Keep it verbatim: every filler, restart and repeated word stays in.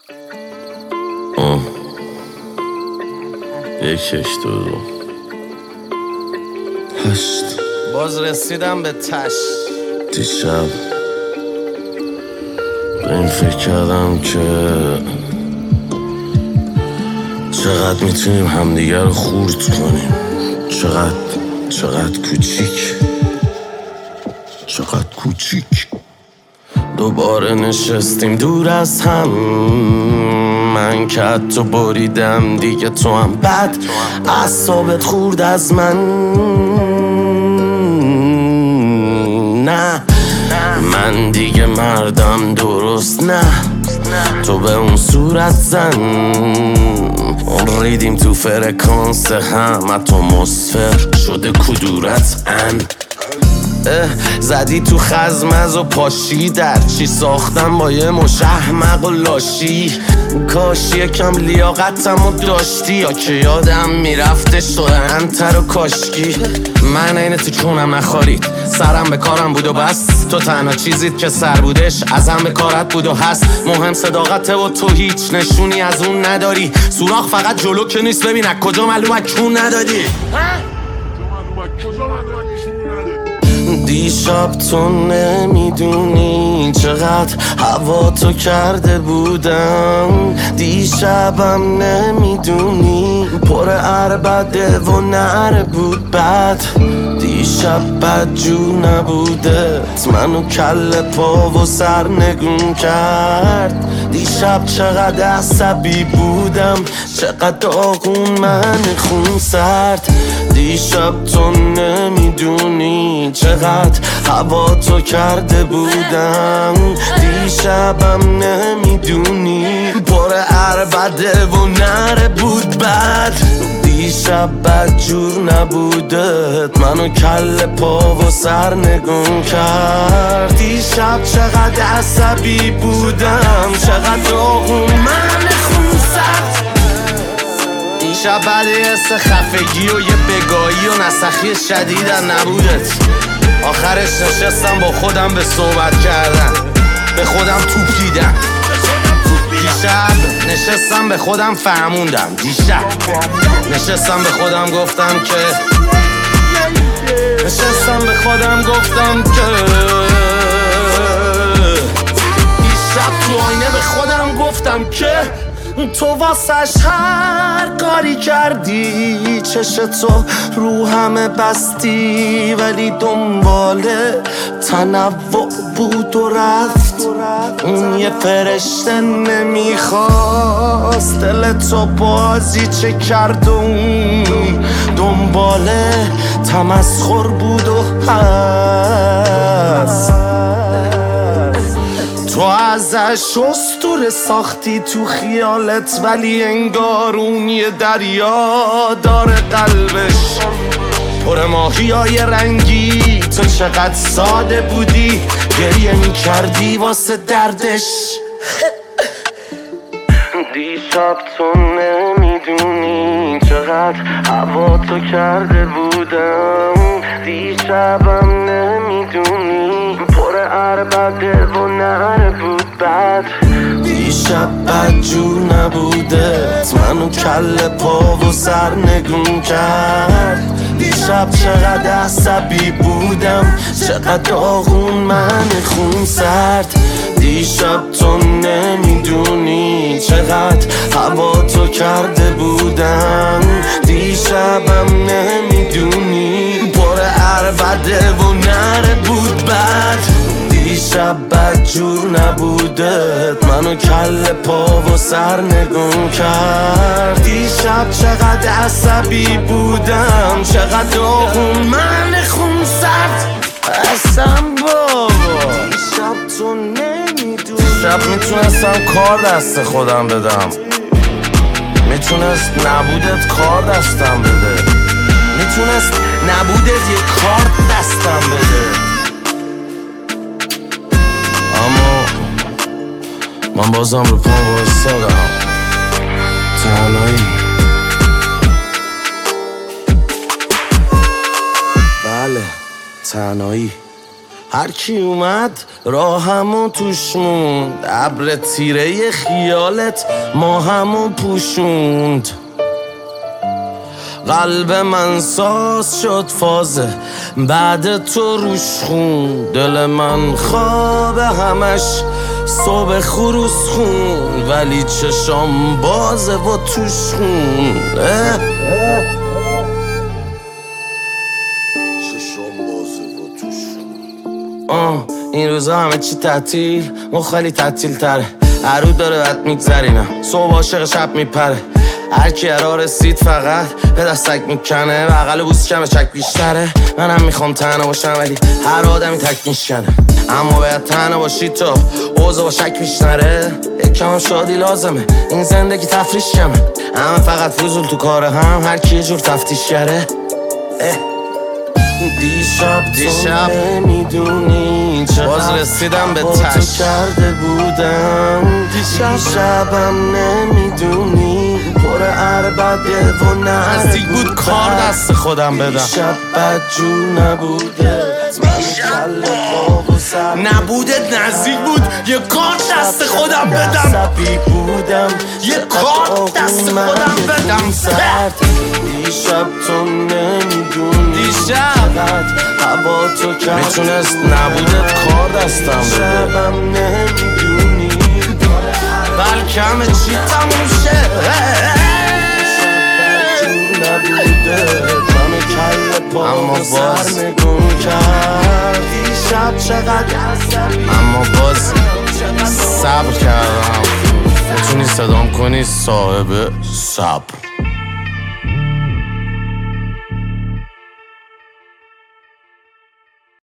آه. یکش دو دو هشت. باز رسیدم به تش. دیشب به این فکر کردم که چقدر میتونیم همدیگر رو خورد کنیم. چقدر چقدر کوچیک چقدر کوچیک. دوباره نشستیم دور از هم، من که حتی بریدم دیگه تو هم بد اعصابت خورد از من. نه من دیگه مردم درست نه، تو به اون صورت زن. اون ریدیم تو فرکانس هم، اتمسفر شده کدورت ان. زدی تو خزمز و پاشی، در چی ساختم با یه مشهمق و لاشی. کاش یکم لیاقتم و داشتی، یا که یادم میرفتش تو انتر و کاشکی. من این تکونم نخارید، سرم به کارم بود و بس. تو تنها چیزید که سر بودش ازم به کارت بود و هست. مهم صداقته و تو هیچ نشونی از اون نداری. سوراخ فقط جلو که نیست، ببین از کجا معلومه کون ندادی. دیشب تو نمیدونی چقدر هوا تو کرده بودم. دیشبم نمیدونی پر عربده و نره بود بد. دیشب بد جو نبوده، منو کل پا و سر نگون کرد. دیشب چقدر عصبی بودم، چقدر داغون من خون سرد. دیشب تو نمیدونی چقدر هوا تو کرده بودم. دیشبم نمیدونی پر عربده و نره بود بد. دیشب بد جور نبودت، منو کل پا و سر نگون کرد. دیشب چقدر عصبی بودم، چقدر داغون من خون سرد. دیشب بعد حس خفگی و یه بگاهی و نسخی شدیدن نبودت. آخرش نشستم با خودم به صحبت کردن، به خودم توپ دیدم. دیشب نشستم به خودم فهموندم. دیشب نشستم به خودم گفتم که نشستم به خودم گفتم که دیشب تو آینه به خودم گفتم که تو واسش هر کاری کردی. چش تو رو همه بستی، ولی دنبال تنوع بود و رفت. اون یه فرشته نمیخواست دل تو بازی چه کرد. اون دنبال تمسخر بود و هست. تو ازش اسطوره ساختی تو خیالت، ولی انگار اون یه دریا داره قلبش پر ماهیای رنگی. تو چقدر ساده بودی، گریه میکردی واسه دردش. دیشب تو نمیدونی چقدر هوا تو کرده بودم. دیشبم نمیدونی پر عربده و نره بود بد. دیشب بد جور نبودت، منو کل پا و سر نگون کرد. دیشب چقدر عصبی بودم، چقدر داغون من خون سرد. دیشب تو نمیدونی چقدر هوا تو کرده بودم. دیشبم نمیدونی پر عربده و نره بود بد. دیشب بد جور نبودت، منو کل پا و سر نگون کرد. دیشب چقدر عصبی بودم، چقدر داغون من خون سرد. اصلا بابا دیشب تو نمیدونی. دیشب میتونستم کار دست خودم بدم، میتونست نبودت کار دستم بده. میتونست نبودت یه کار دستم بده. اما من بازم رو پام وایستادم. تنهایی بله تنهایی هر کی اومد راهمو توش موند، ابر تیره خیالت ماهمو پوشوند. قلب من ساز شد فازه بعد تو روش خون، دل من خواب همش صبح خروس خون، ولی چشام بازه و توش خون. چشام بازه و توش خون. آه این روزا همه چی تعطیل، مخالی تعطیل تره، عرو داره بد میگذرینم، صبح عاشق شب میپره. هر کی را رسید فقط به دستک میکنه، بغل بوس کمه چک بیشتره. منم میخوام تنها باشم ولی هر آدمی تک میشکنه، اما باید تنها باشی تو اوضاع با شک میشنره. یکم شادی لازمه این زندگی تفریش کمه، همه فقط فضول تو کار هم، هر کی یه جور تفتیش کره. دیشب دیشب نمیدونی باز رسیدم به تش کرده بودم. دیشب شبم نمیدونی پر عربده و نزدیک بود کار دست خودم بدم. دیشب بد جو نبوده نبوده نزدیک بود یه کار دست خودم بدم، بودم یه کار دست خودم بدم. دیشب تو نمیدونی دیشب هوا تو کرد میتونست نبودت کار دستم بده، شبم نمیدونی بلکه همه چی تموم شه. اما باز نگون کرد دیشب چقدر اما باز صبر کردم. میتونی صدام کنی صاحب صبر.